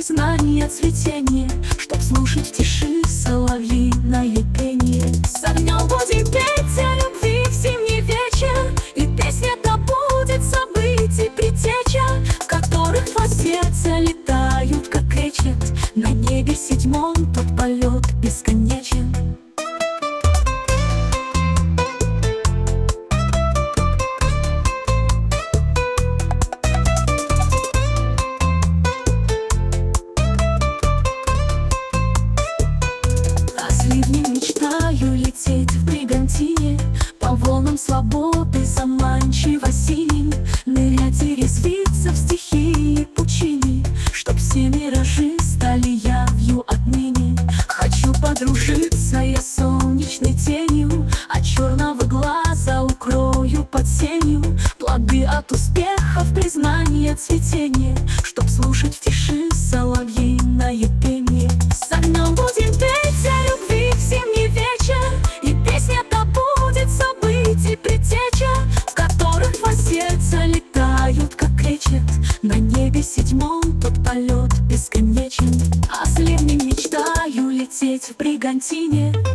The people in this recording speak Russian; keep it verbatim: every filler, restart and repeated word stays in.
признание цветение, чтоб слушать в тиши соловьиное пение. С огнем будем петь о любви в зимний вечер, и песня та будет событий предтеча, в которых два сердца летают, как кречет. На небе седьмом тот полет бесконечен. Мечтаю лететь в бригантине по волнам свободы, заманчиво синим, нырять и резвиться в стихии пучины, чтоб все миражи стали явью отныне. Хочу подружиться я с солнечной тенью, от черного глаза укрою под сенью плоды от успехов, признание цветение, чтоб слушать в тиши соловьиное пение. С огнем будем петь о любви в зимний вечер, и песня та будет событий предтеча, в которых два сердца летают, как кречет. На небе седьмом тот полет бесконечен. А с ливнем мечтаю лететь в бригантине